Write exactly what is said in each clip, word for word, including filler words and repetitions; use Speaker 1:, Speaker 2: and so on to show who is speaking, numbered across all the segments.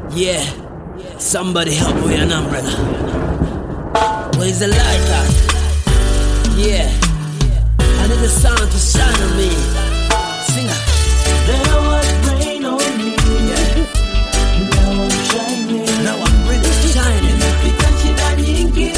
Speaker 1: Yeah, somebody help me with an umbrella. Where's the light at? Yeah, I need the sun to shine on me. Singer.
Speaker 2: There was rain on me.
Speaker 1: Yeah.
Speaker 2: Now I'm shining.
Speaker 1: Now I'm really shining.
Speaker 2: Nimepita nyingi.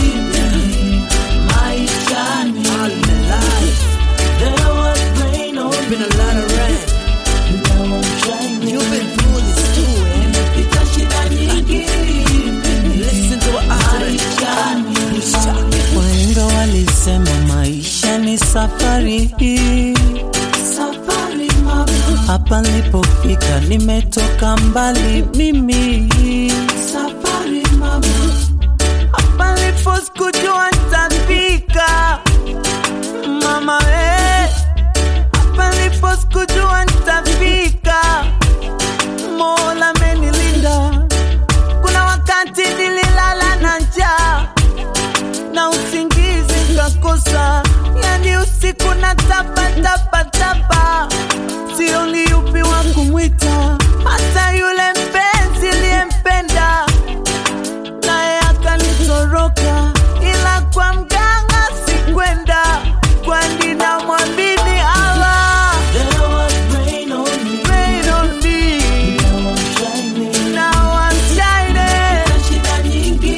Speaker 2: Maishani.
Speaker 1: All my life.
Speaker 2: There was rain on me.
Speaker 1: Been a lot of rain.
Speaker 2: Now I'm shining.
Speaker 1: You've been through this too, eh?
Speaker 2: Nimepita nyingi.
Speaker 1: Listen to what I said.
Speaker 2: Wahenga walisema maisha ni safari. Safari mama. Hapa nilipofika nimetoka mbali mimi. Safari mama. Hapa nilipo sikujua nitafika. Mama we. Hapa nilipo sikujua nitafika. Mola amenilinda. Kuna wakati nililala na njaa na usingizi kakosa, yani usiku na tapa tapa tapa, sioni yupi wa kumwita, hata yule mpenzi niliyempenda naye akanitoroka, ila kwa mganga sikwenda, kwani namwamini Allah. There was rain on me, rain on me. Now I'm shining, now I'm shining. Shida nyingi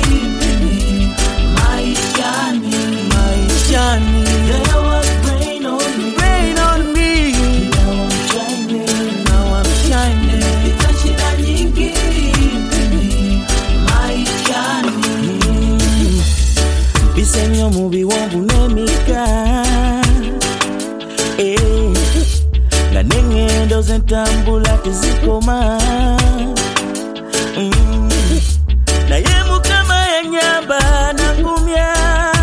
Speaker 2: maishani, maishani. There was rain on me, rain on me. Now I'm shining, now I'm shining. Shida nyingi maishani. Bisenyo mubi wangu nemika, eh, nga nengendo zentambula tezikoma, mm. Na yemu kama ya nyamba na ngumya,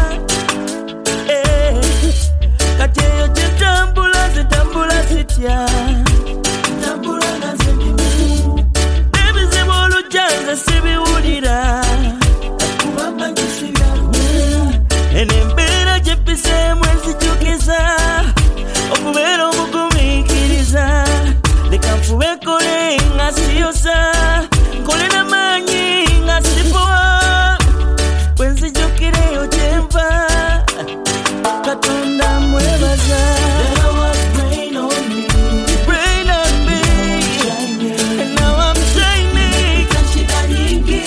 Speaker 2: eh, kateyo jetambula zetambula sitya, tambula na zendimu, baby zebolu janza sibiwulira, kubamba njisigalu, enembera jepise mwezi jukiza, okubera omugumikiriza, leka nfuwe kole nga siyosa, kole na manyi nga sipoa, kwenzi jukire ojemba, katonda mwebaza. There was rain on me, rain on me, and now I'm shining. Shida nyingi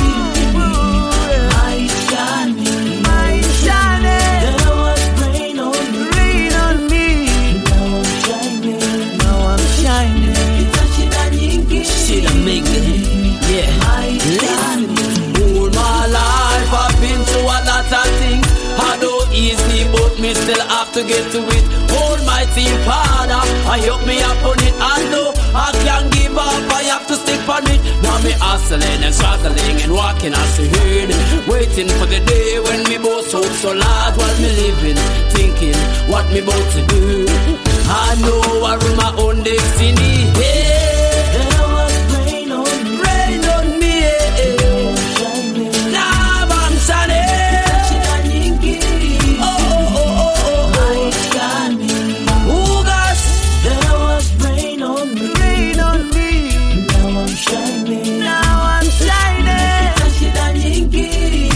Speaker 2: maishani, maishani. There was rain on me, rain on me. Now I'm shining, now I'm shining. Shida nyingi,
Speaker 1: Shit, I'm making. Yeah.
Speaker 2: maishani.
Speaker 1: All my life I've been through a lot of things. I don't easy, but me still have to get to it. Almighty Father, I help me upon it. I know I can't give up, I have to stick on it. Now me hustling and struggling and walking as a herd, waiting for the day when me both hope so large while me living, thinking what me about to do. I know I run my own destiny. Yeah.
Speaker 2: There was rain on me,
Speaker 1: Rain on me, yeah, yeah.
Speaker 2: shining.
Speaker 1: Now I'm shining.
Speaker 2: Shida nyingi
Speaker 1: Oh, oh, oh, oh, oh.
Speaker 2: maishani.
Speaker 1: Oh, gosh.
Speaker 2: There was rain on me,
Speaker 1: Rain on me.
Speaker 2: now I'm shining.
Speaker 1: Now I'm shining.
Speaker 2: Shida nyingi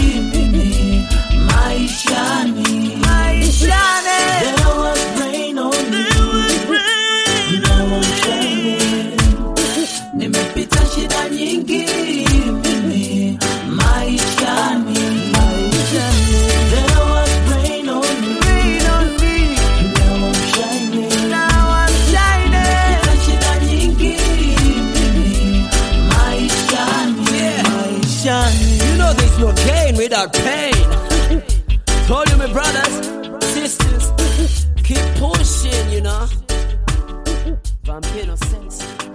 Speaker 2: maishani,
Speaker 1: I'm shining.
Speaker 2: there was rain on me,
Speaker 1: There was rain.
Speaker 2: now I'm shining. Nimepita shida nyingi mimi maishani, maishani. There was rain on me,
Speaker 1: Rain on me.
Speaker 2: now I'm shining.
Speaker 1: Now I'm shining.
Speaker 2: Shida nyingi mimi maishani, maishani.
Speaker 1: You know there's no gain without pain. Told you, my brothers, sisters, keep pushing, you know. Vampiro sense.